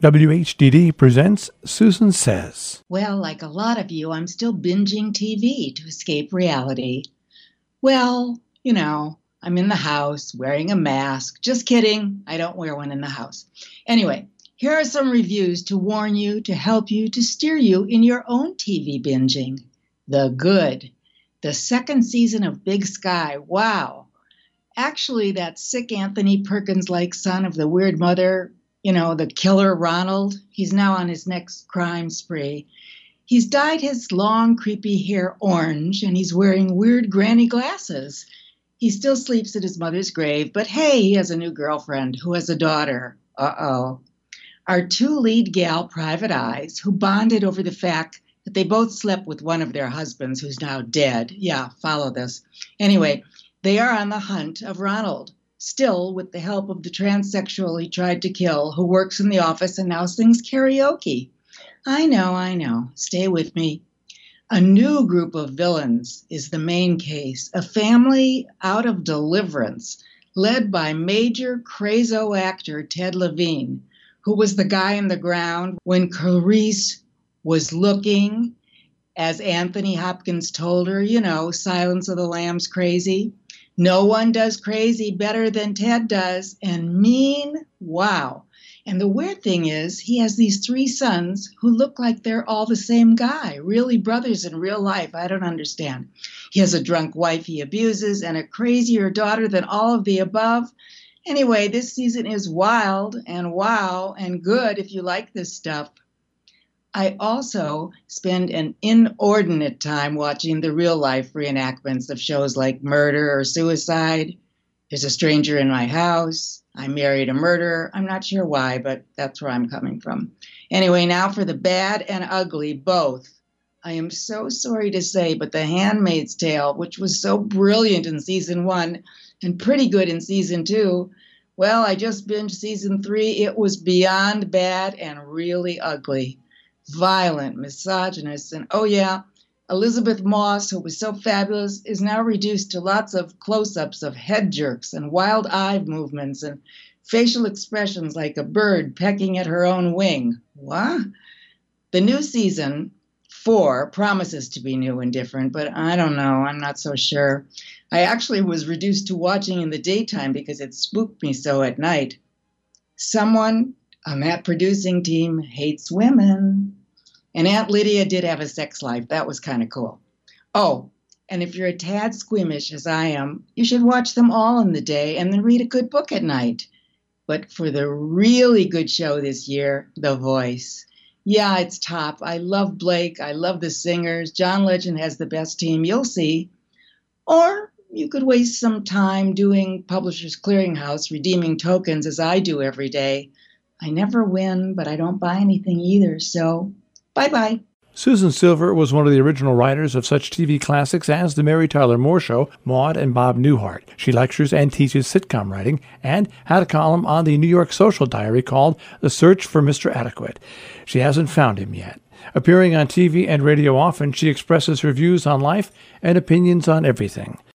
WHDD presents Susan Says. Well, like a lot of you, I'm still binging TV to escape reality. Well, I'm in the house wearing a mask. Just kidding. I don't wear one in the house. Anyway, here are some reviews to warn you, to help you, to steer you in your own TV binging. The Good. The second season of Big Sky. Wow. Actually, that sick Anthony Perkins-like son of the weird mother, the killer Ronald, he's now on his next crime spree. He's dyed his long, creepy hair orange, and he's wearing weird granny glasses. He still sleeps at his mother's grave, but hey, he has a new girlfriend who has a daughter. Uh-oh. Our two lead gal private eyes, who bonded over the fact that they both slept with one of their husbands who's now dead. Yeah, follow this. Anyway, they are on the hunt of Ronald. Still, with the help of the transsexual he tried to kill, who works in the office and now sings karaoke. I know. Stay with me. A new group of villains is the main case. A family out of Deliverance, led by major crazo actor Ted Levine, who was the guy in the ground when Clarice was looking, as Anthony Hopkins told her, Silence of the Lambs crazy. No one does crazy better than Ted does, and mean, wow. And the weird thing is, he has these three sons who look like they're all the same guy, really brothers in real life. I don't understand. He has a drunk wife he abuses and a crazier daughter than all of the above. Anyway, this season is wild and wow and good if you like this stuff. I also spend an inordinate time watching the real-life reenactments of shows like Murder or Suicide. There's a Stranger in My House. I Married a Murderer. I'm not sure why, but that's where I'm coming from. Anyway, now for the bad and ugly, both. I am so sorry to say, but The Handmaid's Tale, which was so brilliant in season 1 and pretty good in season 2, well, I just binged season 3. It was beyond bad and really ugly. Violent, misogynist, and oh yeah, Elizabeth Moss, who was so fabulous, is now reduced to lots of close-ups of head jerks and wild eye movements and facial expressions like a bird pecking at her own wing. What? The new season 4 promises to be new and different, but I don't know. I'm not so sure. I actually was reduced to watching in the daytime because it spooked me so at night. Someone on that producing team hates women. And Aunt Lydia did have a sex life. That was kind of cool. Oh, and if you're a tad squeamish, as I am, you should watch them all in the day and then read a good book at night. But for the really good show this year, The Voice. Yeah, it's top. I love Blake. I love the singers. John Legend has the best team. You'll see. Or you could waste some time doing Publishers Clearinghouse, redeeming tokens as I do every day. I never win, but I don't buy anything either, so bye-bye. Susan Silver was one of the original writers of such TV classics as The Mary Tyler Moore Show, Maude, and Bob Newhart. She lectures and teaches sitcom writing and had a column on the New York Social Diary called The Search for Mr. Adequate. She hasn't found him yet. Appearing on TV and radio often, she expresses her views on life and opinions on everything.